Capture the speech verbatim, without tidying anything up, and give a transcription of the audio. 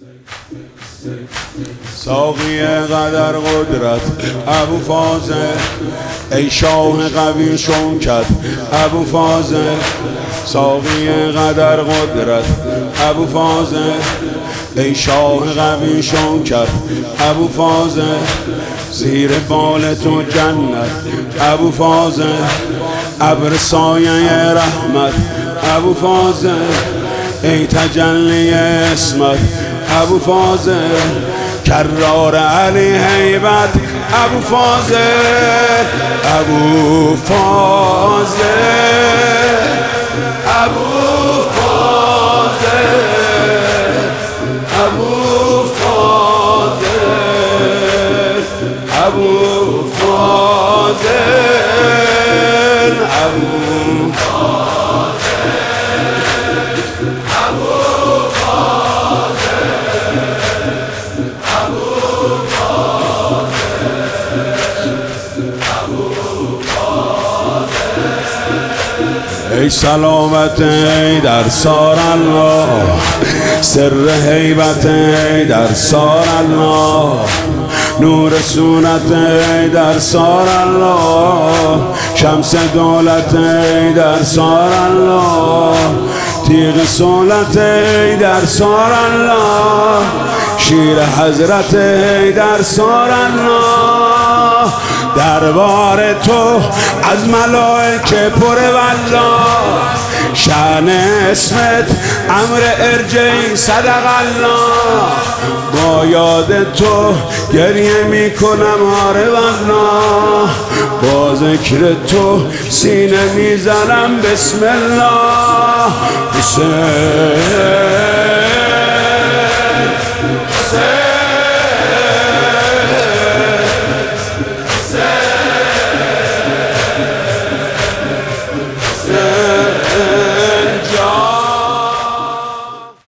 ساقی قدر قدرت ابو فازل، ای شاه قوی شوکت ابو فازل. ساقی قدر قدرت ابو فازل، ای شاه قوی شوکت ابو فازل. زیر بال تو جنت ابو فازل، ابر سایه رحمت ابو فازل. ای تجلی اسمت ابو فازل، کرار علی هیبت ابو فازل. ابو فازل ابو فازل ابو فازل ابو فازل ابو ای سلامت ای در سار الله، سر هیبت ای در سار الله، نور سونت ای در سار الله، شمس دولت ای در سار الله، تیغ سولت ای در سار الله، شیر حضرت ای در سار الله. دربار تو از ملائکه پر والله، شأن اسمت امر ارجعی صدق الله. با یاد تو گریه می کنم آره والله، با ذکر تو سینه می زنم بسم الله. حسین